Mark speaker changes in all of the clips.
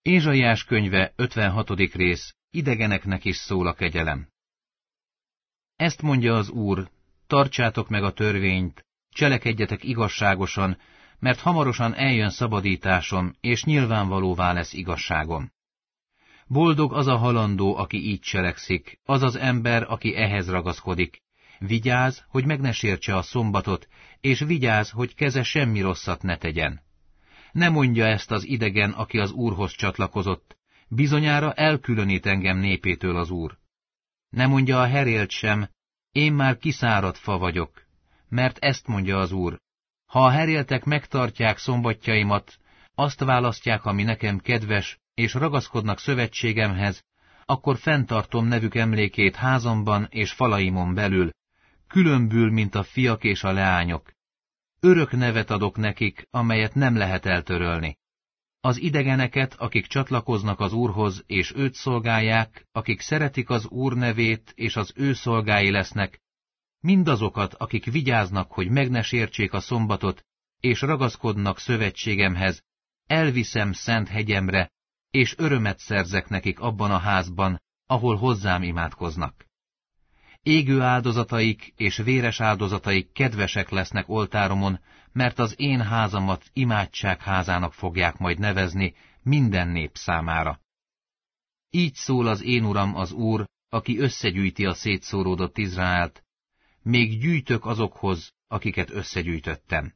Speaker 1: Ézsaiás könyve 56. rész, idegeneknek is szól a kegyelem. Ezt mondja az Úr, tartsátok meg a törvényt, cselekedjetek igazságosan, mert hamarosan eljön szabadításom, és nyilvánvalóvá lesz igazságom. Boldog az a halandó, aki így cselekszik, az az ember, aki ehhez ragaszkodik. Vigyázz, hogy meg ne sértse a szombatot, és vigyázz, hogy keze semmi rosszat ne tegyen. Ne mondja ezt az idegen, aki az Úrhoz csatlakozott, bizonyára elkülönít engem népétől az Úr. Ne mondja a herélt sem, én már kiszáradt fa vagyok, mert ezt mondja az Úr, ha a heréltek megtartják szombatjaimat, azt választják, ami nekem kedves, és ragaszkodnak szövetségemhez, akkor fenntartom nevük emlékét házamban és falaimon belül, különbül, mint a fiak és a leányok. Örök nevet adok nekik, amelyet nem lehet eltörölni. Az idegeneket, akik csatlakoznak az Úrhoz, és őt szolgálják, akik szeretik az Úr nevét, és az ő szolgái lesznek, mindazokat, akik vigyáznak, hogy meg ne sértsék a szombatot, és ragaszkodnak szövetségemhez, elviszem szent hegyemre, és örömet szerzek nekik abban a házban, ahol hozzám imádkoznak. Égő áldozataik és véres áldozataik kedvesek lesznek oltáromon, mert az én házamat imádság házának fogják majd nevezni minden nép számára. Így szól az én Uram az Úr, aki összegyűjti a szétszóródott Izraelt, még gyűjtök azokhoz, akiket összegyűjtöttem.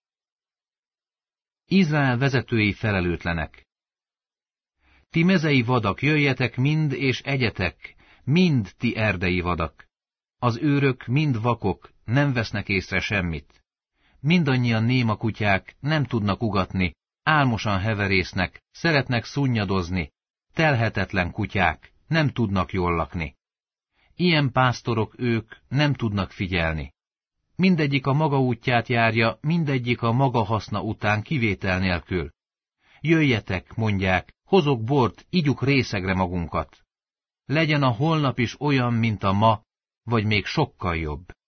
Speaker 1: Izrael vezetői felelőtlenek. Ti mezei vadak, jöjjetek mind és egyetek, mind ti erdei vadak. Az őrök mind vakok, nem vesznek észre semmit. Mindannyian néma kutyák, nem tudnak ugatni, álmosan heverésznek, szeretnek szunnyadozni, telhetetlen kutyák, nem tudnak jól lakni. Ilyen pásztorok ők, nem tudnak figyelni. Mindegyik a maga útját járja, mindegyik a maga haszna után kivétel nélkül. Jöjjetek, mondják, hozok bort, igyuk részegre magunkat. Legyen a holnap is olyan, mint a ma, vagy még sokkal jobb.